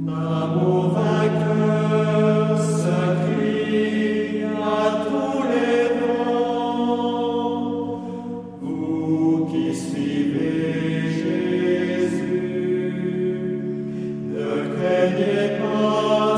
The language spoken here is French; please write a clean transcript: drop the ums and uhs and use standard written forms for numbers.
L'amour vainqueur se crie à tous les vents. Vous qui suivez Jésus, ne craignez pas.